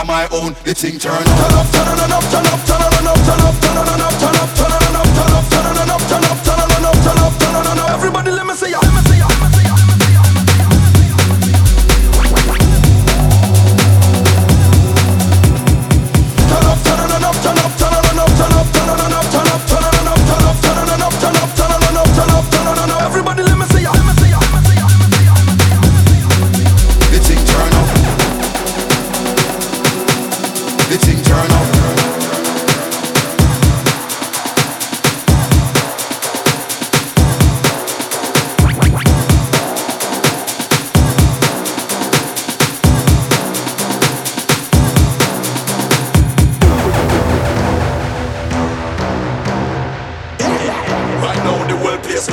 on my own. The thing turn up. Turn up, turn on up, turn up, turn on up, turn up, turn on up, turn up, turn on up, turn up, turn on up, turn up, turn on up, turn up, turn on up. Everybody, let me see ya. Let me see ya. Let me see ya. Turn up, turn on up, turn up, turn on up, turn up, turn on up, turn up, turn on up, turn up, turn on up, turn up, turn on up, turn up, turn on up. Everybody, let me see ya. Let me see ya. Let me see ya. The thing turn up. The thing turn up. Right now the world plays.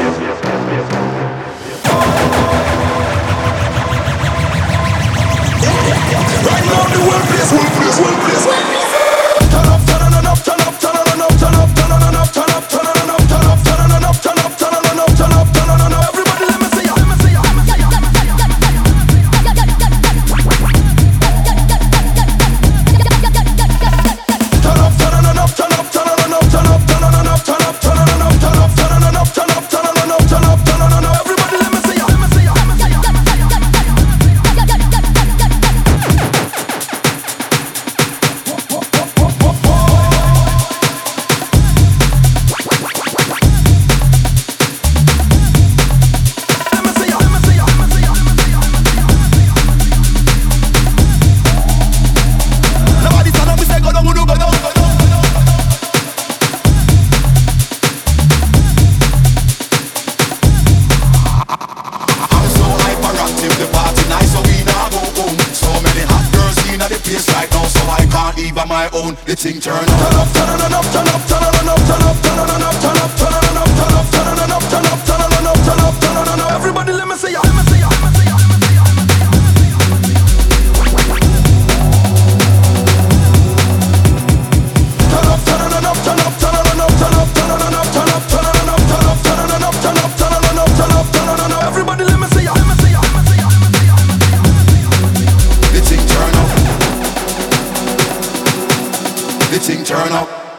Right now the world plays. World plays. Turn up, turn on up, turn up, turn on up, turn up, turn on up, turn up, turn on up, turn up, turn on up, turn up, turn on up, turn up, turn on up. Everybody, let me see ya. Let me see ya. Let me see ya. Turn up, turn on up, turn up, turn on up, turn up, turn on up, turn up, turn on up, turn up, turn on up, turn up, turn on up, turn up, turn on up. Everybody, let me see ya. Let me see ya. Let me see ya. Nobody stand up, we say go down, we do go down, go down. I'm so hyperactive, the party nice, so we now go home. So many hot girls in the place right now, so I can't leave on my own. The thing turn up. Turn up, turn up, turn up, turn up, turn up, turn up, turn up, turn up, turn up, turn up, turn up, turn up, turn up, turn up, turn up, turn up. Everybody, let me see ya. Let me see ya. Let me see ya. Turn up, turn up, turn up, turn up, turn up, turn up, turn up, turn up, turn up, turn up, turn up, turn up, turn up, turn up, turn up, turn up. Everybody, let me see ya. Let me see ya. Let me see ya. The thing turn up. The thing turn up.